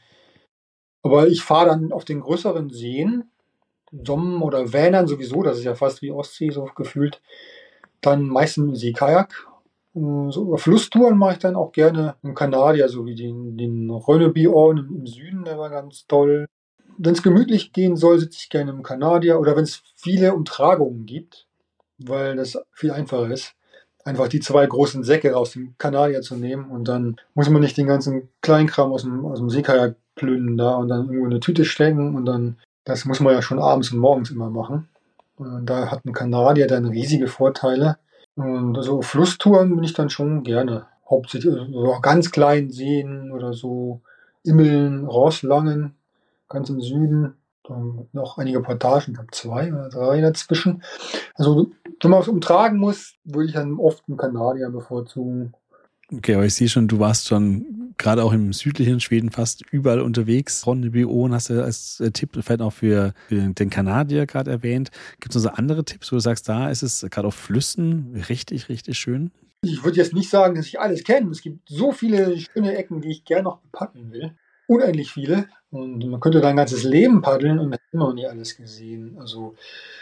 Aber ich fahre dann auf den größeren Seen, Sommen oder Vänern sowieso, das ist ja fast wie Ostsee so gefühlt, dann meistens Seekajak. So über Flusstouren mache ich dann auch gerne im Kanadier, so wie den, den Rönnebyån im Süden, der war ganz toll. Wenn es gemütlich gehen soll, sitze ich gerne im Kanadier, oder wenn es viele Umtragungen gibt, weil das viel einfacher ist, einfach die zwei großen Säcke aus dem Kanadier zu nehmen, und dann muss man nicht den ganzen Kleinkram aus dem, aus dem Seekajak plündern da und dann irgendwo in eine Tüte stecken, und dann, das muss man ja schon abends und morgens immer machen. Und da hat ein Kanadier dann riesige Vorteile. Und so Flusstouren bin ich dann schon gerne. Hauptsächlich so ganz kleinen Seen oder so Immeln, Rosslangen, ganz im Süden. Dann noch einige Portagen, ich glaube zwei oder drei dazwischen. Also wenn man was umtragen muss, würde ich dann oft einen Kanadier bevorzugen. Okay, aber ich sehe schon, du warst schon gerade auch im südlichen Schweden fast überall unterwegs. Ronneby-Ån hast du als Tipp vielleicht auch für, für den Kanadier gerade erwähnt. Gibt es noch so andere Tipps, wo du sagst, da ist es gerade auf Flüssen richtig, richtig schön? Ich würde jetzt nicht sagen, dass ich alles kenne. Es gibt so viele schöne Ecken, die ich gerne noch bepaddeln will. Unendlich viele. Und man könnte da ein ganzes Leben paddeln und hat immer noch nicht alles gesehen. Also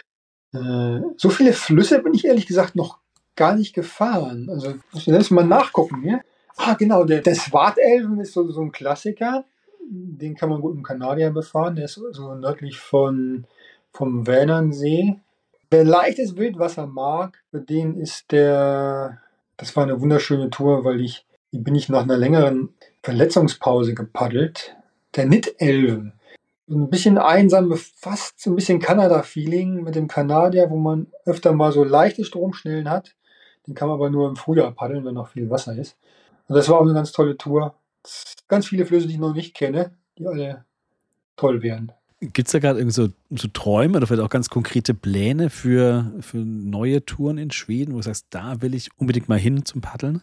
äh, so viele Flüsse bin ich ehrlich gesagt noch gar nicht gefahren. Also muss ich jetzt mal nachgucken hier. Ah, genau, der, der Svartelven ist so, so ein Klassiker. den kann man gut im Kanadier befahren. Der ist so nördlich von, vom Vänernsee. Wer leichtes Wildwasser mag, für den ist der, das war eine wunderschöne Tour, weil ich, die bin ich nach einer längeren Verletzungspause gepaddelt. Der Nitelven. So ein bisschen einsam, fast so ein bisschen Kanada-Feeling mit dem Kanadier, wo man öfter mal so leichte Stromschnellen hat. Den kann man aber nur im Frühjahr paddeln, wenn noch viel Wasser ist. Und das war auch eine ganz tolle Tour. Ganz viele Flüsse, die ich noch nicht kenne, die alle toll wären. Gibt es da gerade irgendwie so, so Träume oder vielleicht auch ganz konkrete Pläne für, für neue Touren in Schweden, wo du sagst, da will ich unbedingt mal hin zum Paddeln?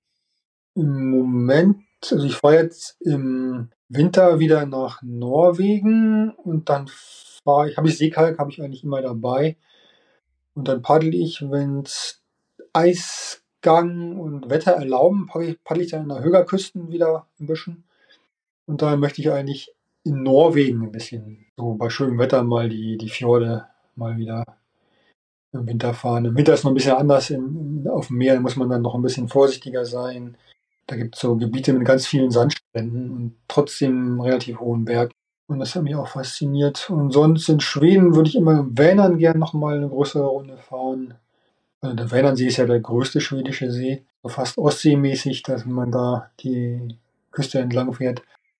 Im Moment, also ich fahre jetzt im Winter wieder nach Norwegen und dann fahre ich, habe ich Seekajak, habe ich eigentlich immer dabei. Und dann paddel ich, wenn es Eisgang und Wetter erlauben, paddel ich, paddel ich dann in der Högerküsten wieder ein bisschen. Und dann möchte ich eigentlich in Norwegen ein bisschen, so bei schönem Wetter mal die, die Fjorde mal wieder im Winter fahren. Im Winter ist noch ein bisschen anders im, auf dem Meer, da muss man dann noch ein bisschen vorsichtiger sein. Da gibt es so Gebiete mit ganz vielen Sandstränden und trotzdem relativ hohen Bergen. Und das hat mich auch fasziniert. Und sonst in Schweden würde ich immer im Vänern gern nochmal eine größere Runde fahren. Also der Vänernsee ist ja der größte schwedische See, so fast ostseemäßig, dass man da die Küste entlang fährt.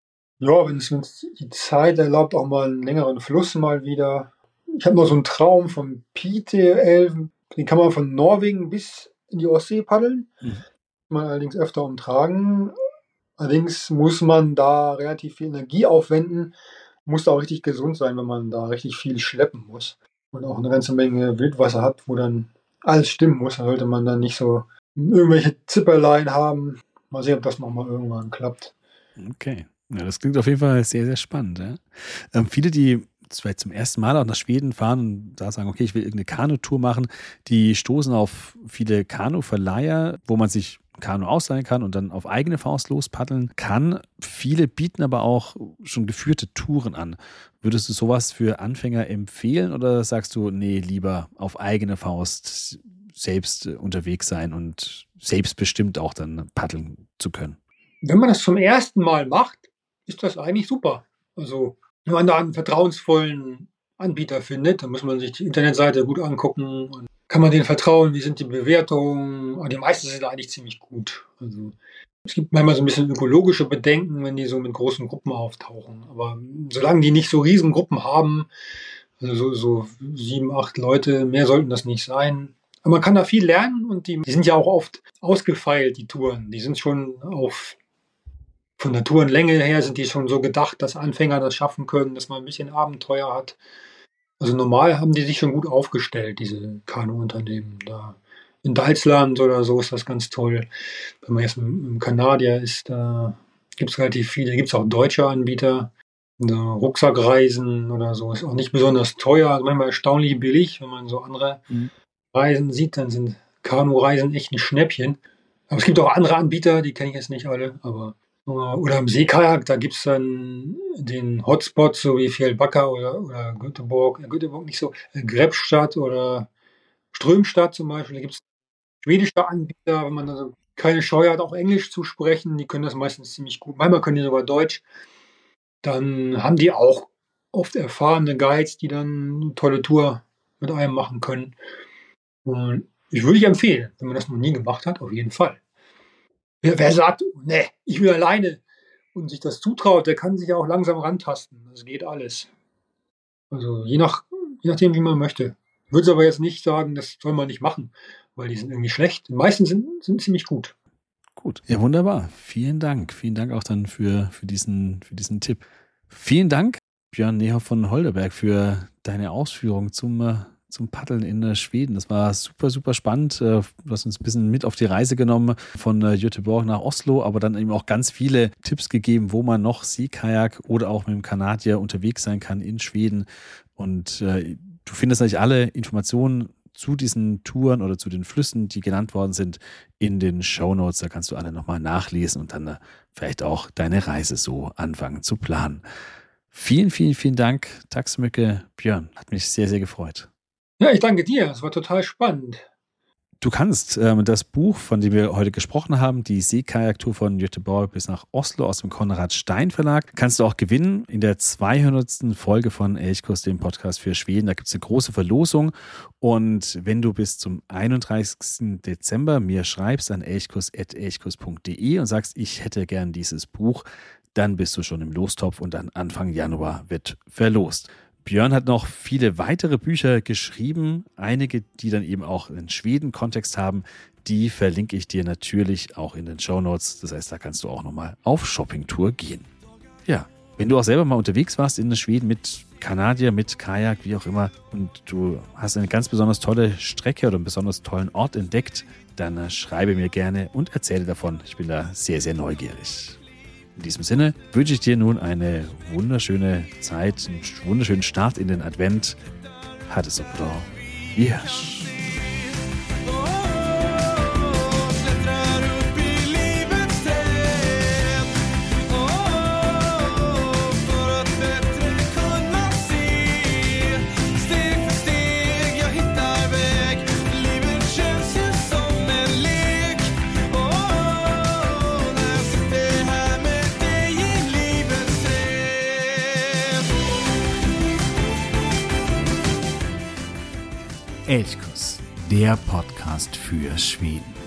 Ja, wenn es uns die Zeit erlaubt, auch mal einen längeren Fluss mal wieder. Ich habe noch so einen Traum vom Piteälven. Den kann man von Norwegen bis in die Ostsee paddeln. Mhm. Man allerdings öfter umtragen. Allerdings muss man da relativ viel Energie aufwenden. Muss da auch richtig gesund sein, wenn man da richtig viel schleppen muss. Und auch eine ganze Menge Wildwasser hat, wo dann alles stimmen muss. Da sollte man dann nicht so irgendwelche Zipperlein haben. Mal sehen, ob das nochmal irgendwann klappt. Okay. Ja, das klingt auf jeden Fall sehr, sehr spannend. Ja? Ähm, viele, die vielleicht zum ersten Mal auch nach Schweden fahren und da sagen, okay, ich will irgendeine Kanutour machen, die stoßen auf viele Kanuverleiher, wo man sich Kanu ausleihen kann und dann auf eigene Faust lospaddeln kann. Viele bieten aber auch schon geführte Touren an. Würdest du sowas für Anfänger empfehlen oder sagst du, nee, lieber auf eigene Faust selbst unterwegs sein und selbstbestimmt auch dann paddeln zu können? Wenn man das zum ersten Mal macht, ist das eigentlich super. Also, wenn man da einen vertrauensvollen Anbieter findet, dann muss man sich die Internetseite gut angucken und kann man denen vertrauen, wie sind die Bewertungen. Aber die meisten sind eigentlich ziemlich gut. Also, es gibt manchmal so ein bisschen ökologische Bedenken, wenn die so mit großen Gruppen auftauchen. Aber solange die nicht so riesen Gruppen haben, also so, so sieben, acht Leute, mehr sollten das nicht sein. Aber man kann da viel lernen und die, die sind ja auch oft ausgefeilt, die Touren. Die sind schon auf Von der Tourenlänge her sind die schon so gedacht, dass Anfänger das schaffen können, dass man ein bisschen Abenteuer hat. Also normal haben die sich schon gut aufgestellt, diese Kanuunternehmen. Da in Deutschland oder so ist das ganz toll. Wenn man jetzt im Kanadier ist, da gibt es relativ viele. Da gibt es auch deutsche Anbieter. So Rucksackreisen oder so ist auch nicht besonders teuer. Also manchmal erstaunlich billig. Wenn man so andere mhm. Reisen sieht, dann sind Kanureisen echt ein Schnäppchen. Aber es gibt auch andere Anbieter, die kenne ich jetzt nicht alle, aber oder im Seekajak, da gibt es dann den Hotspot, so wie Fjällbacka oder, oder Göteborg, äh, Göteborg nicht so, äh, Grebbstadt oder Strömstadt zum Beispiel. Da gibt es schwedische Anbieter, wenn man also keine Scheu hat, auch Englisch zu sprechen, die können das meistens ziemlich gut. Manchmal können die sogar Deutsch. Dann haben die auch oft erfahrene Guides, die dann eine tolle Tour mit einem machen können. Und ich würde ich empfehlen, wenn man das noch nie gemacht hat, auf jeden Fall. Wer, wer sagt, ne, ich will alleine und sich das zutraut, der kann sich ja auch langsam rantasten. Das geht alles. Also je, nach, je nachdem, wie man möchte. Ich würde aber jetzt nicht sagen, das soll man nicht machen, weil die sind irgendwie schlecht. Die meisten sind, sind ziemlich gut. Gut. Ja, wunderbar. Vielen Dank. Vielen Dank auch dann für, für, diesen, für diesen Tipp. Vielen Dank, Björn Nehoff von Holderberg, für deine Ausführungen zum zum Paddeln in Schweden. Das war super, super spannend. Du hast uns ein bisschen mit auf die Reise genommen von Göteborg nach Oslo, aber dann eben auch ganz viele Tipps gegeben, wo man noch Seekajak oder auch mit dem Kanadier unterwegs sein kann in Schweden. Und äh, du findest natürlich alle Informationen zu diesen Touren oder zu den Flüssen, die genannt worden sind, in den Shownotes. Da kannst du alle nochmal nachlesen und dann äh, vielleicht auch deine Reise so anfangen zu planen. Vielen, vielen, vielen Dank, Taxmücke Björn. Hat mich sehr, sehr gefreut. Ja, ich danke dir. Es war total spannend. Du kannst ähm, das Buch, von dem wir heute gesprochen haben, die Seekajaktour von Göteborg bis nach Oslo aus dem Konrad Stein Verlag, kannst du auch gewinnen in der zweihundertsten Folge von Elchkuss, dem Podcast für Schweden. Da gibt es eine große Verlosung und wenn du bis zum einunddreißigsten Dezember mir schreibst an elchkuss at elchkuss punkt de und sagst, ich hätte gern dieses Buch, dann bist du schon im Lostopf und dann Anfang Januar wird verlost. Björn hat noch viele weitere Bücher geschrieben, einige, die dann eben auch einen Schweden-Kontext haben. Die verlinke ich dir natürlich auch in den Shownotes. Das heißt, da kannst du auch nochmal auf Shoppingtour gehen. Ja, wenn du auch selber mal unterwegs warst in Schweden mit Kanadier, mit Kajak, wie auch immer, und du hast eine ganz besonders tolle Strecke oder einen besonders tollen Ort entdeckt, dann schreibe mir gerne und erzähle davon. Ich bin da sehr, sehr neugierig. In diesem Sinne wünsche ich dir nun eine wunderschöne Zeit, einen wunderschönen Start in den Advent. Hat es so bra. Yes. Elchkuss, der Podcast für Schweden.